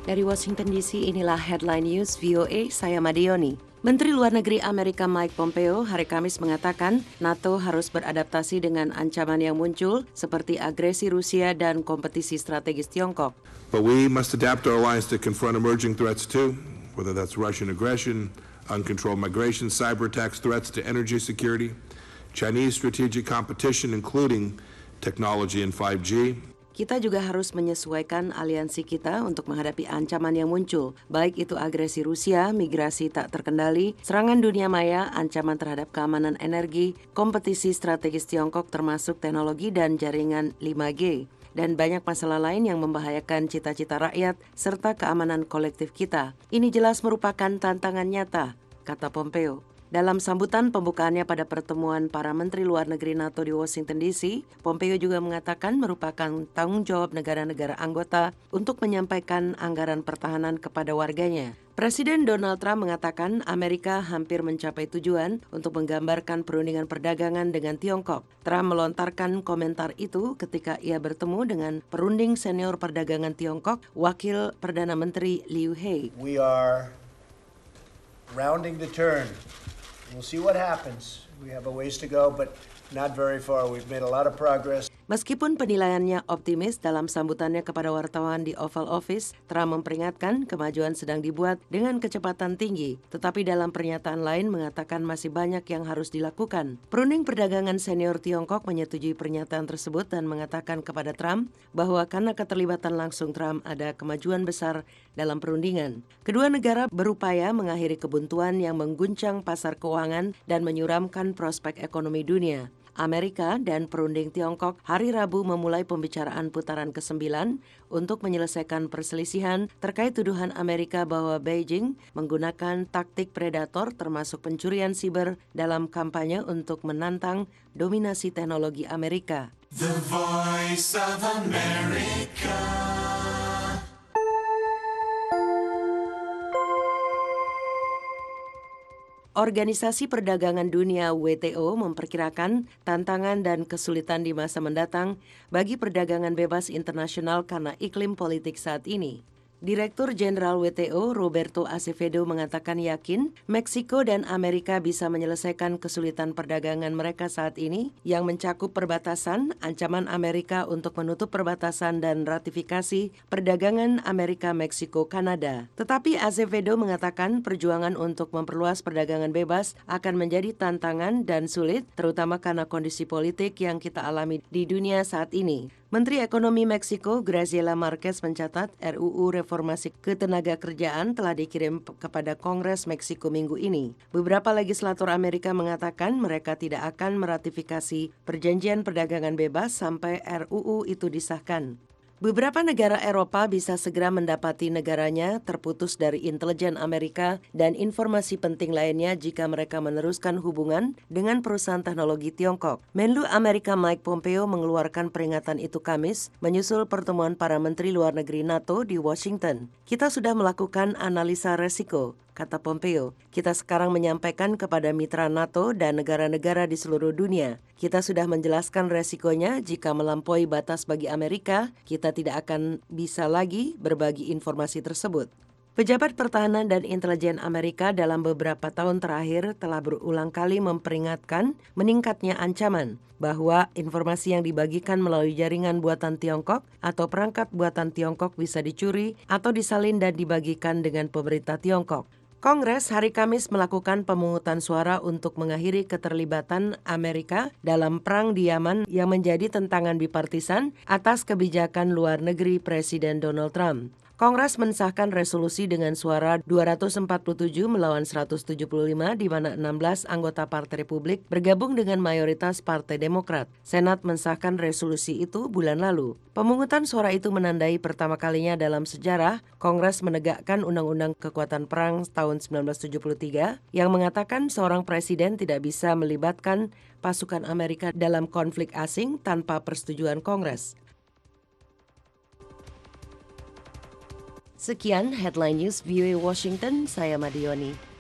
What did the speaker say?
Dari Washington DC, inilah Headline News VOA, saya Madioni. Menteri Luar Negeri Amerika Mike Pompeo hari Kamis mengatakan NATO harus beradaptasi dengan ancaman yang muncul seperti agresi Rusia dan kompetisi strategis Tiongkok. But we must adapt our alliance to confront emerging threats too, whether that's Russian aggression, uncontrolled migration, cyber attacks, threats to energy security, Chinese strategic competition including technology and 5G. Kita juga harus menyesuaikan aliansi kita untuk menghadapi ancaman yang muncul, baik itu agresi Rusia, migrasi tak terkendali, serangan dunia maya, ancaman terhadap keamanan energi, kompetisi strategis Tiongkok termasuk teknologi dan jaringan 5G, dan banyak masalah lain yang membahayakan cita-cita rakyat serta keamanan kolektif kita. Ini jelas merupakan tantangan nyata, kata Pompeo. Dalam sambutan pembukaannya pada pertemuan para Menteri Luar Negeri NATO di Washington DC, Pompeo juga mengatakan merupakan tanggung jawab negara-negara anggota untuk menyampaikan anggaran pertahanan kepada warganya. Presiden Donald Trump mengatakan Amerika hampir mencapai tujuan untuk menggambarkan perundingan perdagangan dengan Tiongkok. Trump melontarkan komentar itu ketika ia bertemu dengan perunding senior perdagangan Tiongkok, Wakil Perdana Menteri Liu He. We are rounding the turn. We'll see what happens. We have a ways to go, but not very far. We've made a lot of progress. Meskipun penilaiannya optimis dalam sambutannya kepada wartawan di Oval Office, Trump memperingatkan kemajuan sedang dibuat dengan kecepatan tinggi, tetapi dalam pernyataan lain mengatakan masih banyak yang harus dilakukan. Perunding perdagangan senior Tiongkok menyetujui pernyataan tersebut dan mengatakan kepada Trump bahwa karena keterlibatan langsung Trump ada kemajuan besar dalam perundingan. Kedua negara berupaya mengakhiri kebuntuan yang mengguncang pasar keuangan dan menyuramkan prospek ekonomi dunia. Amerika dan perunding Tiongkok hari Rabu memulai pembicaraan putaran ke-9 untuk menyelesaikan perselisihan terkait tuduhan Amerika bahwa Beijing menggunakan taktik predator termasuk pencurian siber dalam kampanye untuk menantang dominasi teknologi Amerika. The Voice of America. Organisasi Perdagangan Dunia WTO memperkirakan tantangan dan kesulitan di masa mendatang bagi perdagangan bebas internasional karena iklim politik saat ini. Direktur Jenderal WTO Roberto Azevedo mengatakan yakin Meksiko dan Amerika bisa menyelesaikan kesulitan perdagangan mereka saat ini yang mencakup perbatasan, ancaman Amerika untuk menutup perbatasan dan ratifikasi perdagangan Amerika-Meksiko-Kanada. Tetapi Azevedo mengatakan perjuangan untuk memperluas perdagangan bebas akan menjadi tantangan dan sulit, terutama karena kondisi politik yang kita alami di dunia saat ini. Menteri Ekonomi Meksiko Graciela Marquez mencatat RUU Reformasi Ketenagakerjaan telah dikirim kepada Kongres Meksiko minggu ini. Beberapa legislator Amerika mengatakan mereka tidak akan meratifikasi perjanjian perdagangan bebas sampai RUU itu disahkan. Beberapa negara Eropa bisa segera mendapati negaranya terputus dari intelijen Amerika dan informasi penting lainnya jika mereka meneruskan hubungan dengan perusahaan teknologi Tiongkok. Menlu Amerika Mike Pompeo mengeluarkan peringatan itu Kamis, menyusul pertemuan para menteri luar negeri NATO di Washington. Kita sudah melakukan analisa resiko, kata Pompeo. Kita sekarang menyampaikan kepada mitra NATO dan negara-negara di seluruh dunia. Kita sudah menjelaskan resikonya jika melampaui batas bagi Amerika, kita tidak akan bisa lagi berbagi informasi tersebut. Pejabat pertahanan dan intelijen Amerika dalam beberapa tahun terakhir telah berulang kali memperingatkan meningkatnya ancaman bahwa informasi yang dibagikan melalui jaringan buatan Tiongkok atau perangkat buatan Tiongkok bisa dicuri atau disalin dan dibagikan dengan pemerintah Tiongkok. Kongres hari Kamis melakukan pemungutan suara untuk mengakhiri keterlibatan Amerika dalam perang di Yaman yang menjadi tentangan bipartisan atas kebijakan luar negeri Presiden Donald Trump. Kongres mensahkan resolusi dengan suara 247 melawan 175 di mana 16 anggota Partai Republik bergabung dengan mayoritas Partai Demokrat. Senat mensahkan resolusi itu bulan lalu. Pemungutan suara itu menandai pertama kalinya dalam sejarah Kongres menegakkan Undang-Undang Kekuatan Perang tahun 1973 yang mengatakan seorang presiden tidak bisa melibatkan pasukan Amerika dalam konflik asing tanpa persetujuan Kongres. Sekian Headline News VOA Washington, saya Madioni.